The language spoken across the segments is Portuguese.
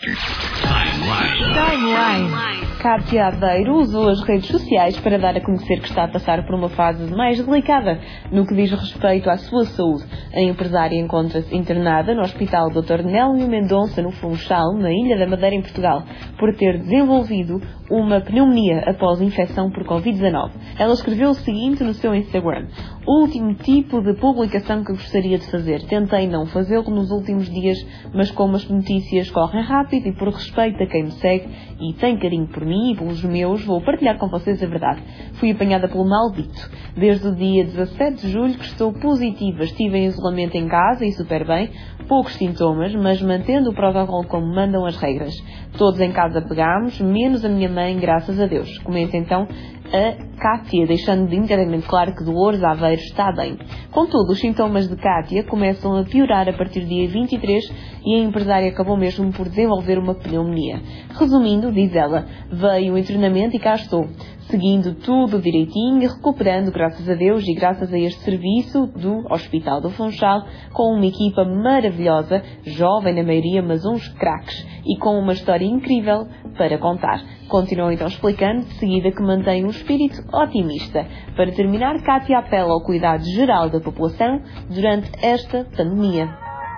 Timeline. Kátia Aveiro usou as redes sociais para dar a conhecer que está a passar por uma fase mais delicada no que diz respeito à sua saúde. A empresária encontra-se internada no Hospital Dr. Nélio Mendonça, no Funchal, na Ilha da Madeira, em Portugal, por ter desenvolvido uma pneumonia após infecção por Covid-19. Ela escreveu o seguinte no seu Instagram: o último tipo de publicação que gostaria de fazer. Tentei não fazê-lo nos últimos dias, mas como as notícias correm rápido e por respeito a quem me segue e tem carinho por mim e pelos meus, vou partilhar com vocês a verdade. Fui apanhada pelo maldito. Desde o dia 17 de julho que estou positiva. Estive em isolamento em casa e super bem, poucos sintomas, mas mantendo o protocolo como mandam as regras. Todos em casa pegámos, menos a minha mãe, graças a Deus. Comenta então a Kátia, deixando inteiramente claro que Dolores Aveiro está bem. Contudo, os sintomas de Kátia começam a piorar a partir do dia 23 e a empresária acabou mesmo por desenvolver uma pneumonia. Resumindo, diz ela, veio o internamento e cá estou, seguindo tudo direitinho e recuperando, graças a Deus e graças a este serviço do Hospital do Funchal, com uma equipa maravilhosa, jovem na maioria, mas uns craques, e com uma história incrível para contar. Continuou então explicando, de seguida, que mantém um espírito otimista. Para terminar, Kátia apela ao cuidado geral da população durante esta pandemia.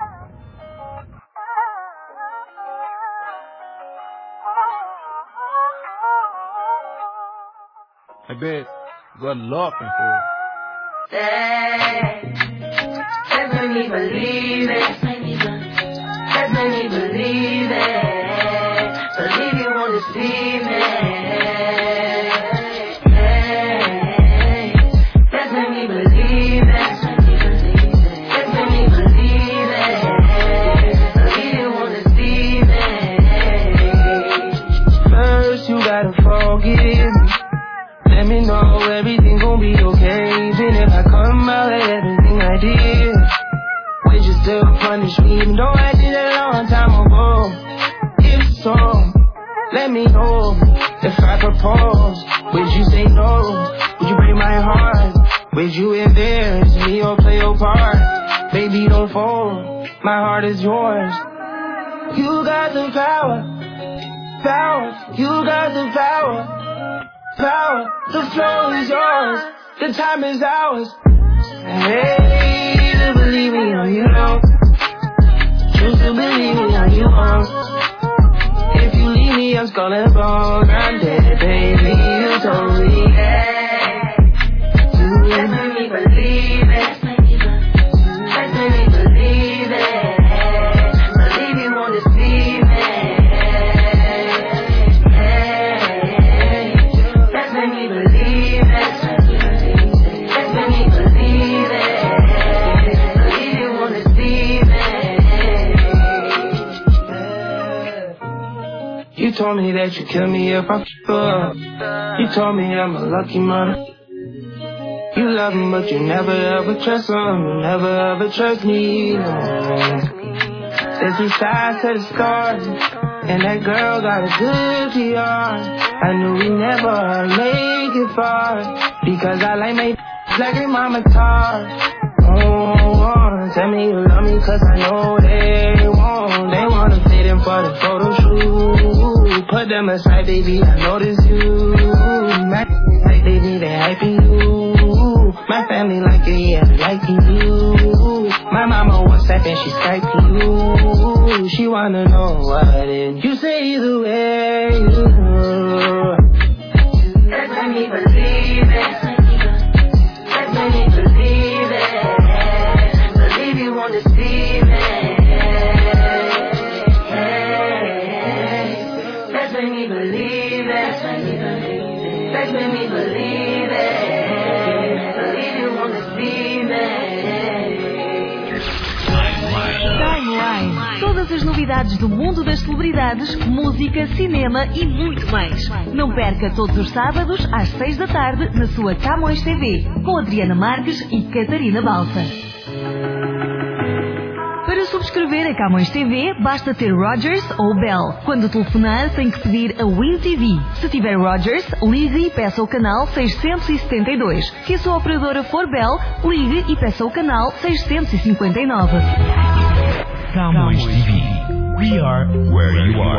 I bet good luck for Let's make me believe it. Let's make me believe it. Believe you wanna see me. Let's make me believe it. Let's make me believe it. Believe you wanna see me. First you gotta forgive me. Let me know everything gon' be okay. Even if I come out at everything I did, would you still punish me even though I did it a long time ago? If so, let me know. If I propose, would you say no? Would you break my heart? Would you embarrass me or play your part? Baby, don't fold, my heart is yours. You got the power, you got the power. The flow is yours, the time is ours. Hey, to believe me or you don't. Choose to believe me or you won't. If you leave me, I'm skull bone. I'm dead, baby, you told me. Let's make me believe it. Let's make me believe it. Believe you wanna see me. You told me that you kill me if I f*** up. You told me I'm a lucky mother. You love me but you never ever trust him. You never ever trust me. There's two sides to the story, and that girl got a good PR. I knew we never make it far, because I like my like your mama taught. Oh, tell me you love me cause I know they won't. They wanna fit in for the photo shoot. Put them aside, baby, I notice you. My like baby, they hyping you. My family like it, yeah, liking you. My mama WhatsApp and she Skyping you. She wanna know what it. You say either way. Let's make me believe it. Let's make me believe it. Believe you wanna see me. Let's make me believe it. Let's make me believe it. Believe you wanna see me. Timeline. Todas as novidades do mundo das celebridades, música, cinema e muito mais. Não perca todos os sábados às 6 da tarde na sua Camões TV, com Adriana Marques e Catarina Balsa. Para subscrever a Camões TV, basta ter Rogers ou Bell. Quando telefonar, tem que pedir a Win TV. Se tiver Rogers, ligue e peça o canal 672. Se a sua operadora for Bell, ligue e peça o canal 659. Camões TV. We are where you are.